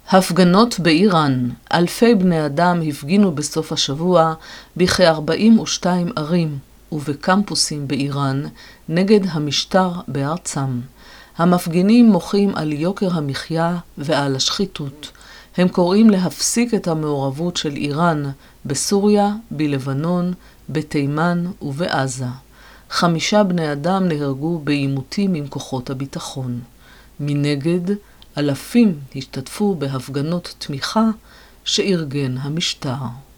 הפגנות באיראן. אלפי בני אדם הפגינו בסוף השבוע בכ-42 ערים ובקמפוסים באיראן נגד המשטר בארצם. המפגינים מוחים על יוקר המחיה ועל השחיתות. הם קוראים להפסיק את המעורבות של איראן בסוריה, בלבנון, בתימן ובעזה. 5 בני אדם נהרגו בעימותים עם כוחות הביטחון. מנגד, אלפים השתתפו בהפגנות תמיכה שארגן המשטר.